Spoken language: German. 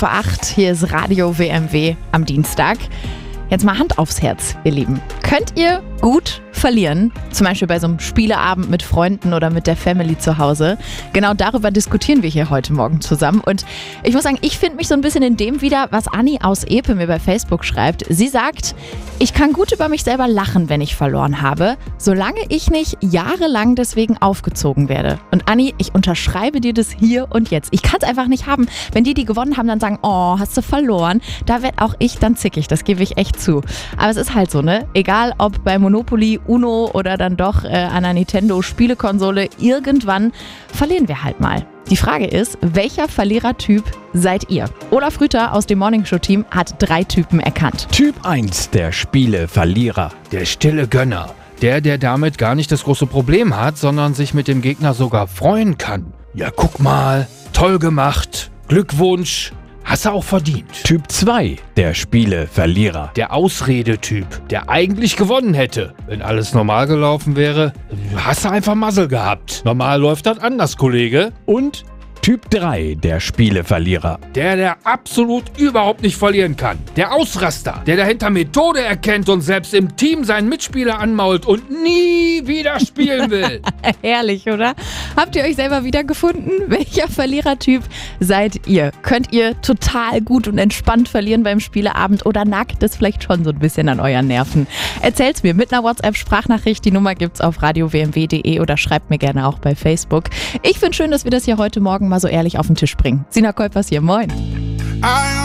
8:05. Hier ist Radio WMW am Dienstag. Jetzt mal Hand aufs Herz, ihr Lieben. Könnt ihr gut verlieren? Zum Beispiel bei so einem Spieleabend mit Freunden oder mit der Family zu Hause. Genau darüber diskutieren wir hier heute Morgen zusammen. Und ich muss sagen, ich finde mich so ein bisschen in dem wieder, was Anni aus Epe mir bei Facebook schreibt. Sie sagt, ich kann gut über mich selber lachen, wenn ich verloren habe, solange ich nicht jahrelang deswegen aufgezogen werde. Und Anni, ich unterschreibe dir das hier und jetzt. Ich kann es einfach nicht haben, wenn die gewonnen haben, dann sagen, oh, hast du verloren. Da werde auch ich dann zickig, das gebe ich echt zu. Aber es ist halt so, ne? Egal ob bei Monopoly, Uno oder dann doch an einer Nintendo-Spielekonsole, irgendwann verlieren wir halt mal. Die Frage ist, welcher Verlierertyp seid ihr? Olaf Rüther aus dem Morningshow-Team hat 3 Typen erkannt. Typ 1, der Spieleverlierer, der stille Gönner. Der damit gar nicht das große Problem hat, sondern sich mit dem Gegner sogar freuen kann. Ja, guck mal, toll gemacht, Glückwunsch. Hast du auch verdient. Typ 2, der Spieleverlierer. Der Ausredetyp, der eigentlich gewonnen hätte. Wenn alles normal gelaufen wäre, hast du einfach Massel gehabt. Normal läuft das anders, Kollege. Und Typ 3, der Spieleverlierer. Der absolut überhaupt nicht verlieren kann. Der Ausraster, der dahinter Methode erkennt und selbst im Team seinen Mitspieler anmault und nie wieder spielen will. Herrlich, oder? Habt ihr euch selber wiedergefunden? Welcher Verlierertyp seid ihr? Könnt ihr total gut und entspannt verlieren beim Spieleabend oder nagt es vielleicht schon so ein bisschen an euren Nerven? Erzählt's mir mit einer WhatsApp-Sprachnachricht. Die Nummer gibt's auf radiowmw.de oder schreibt mir gerne auch bei Facebook. Ich finde schön, dass wir das hier heute Morgen mal so ehrlich auf den Tisch bringen. Sina Kolpers hier, moin.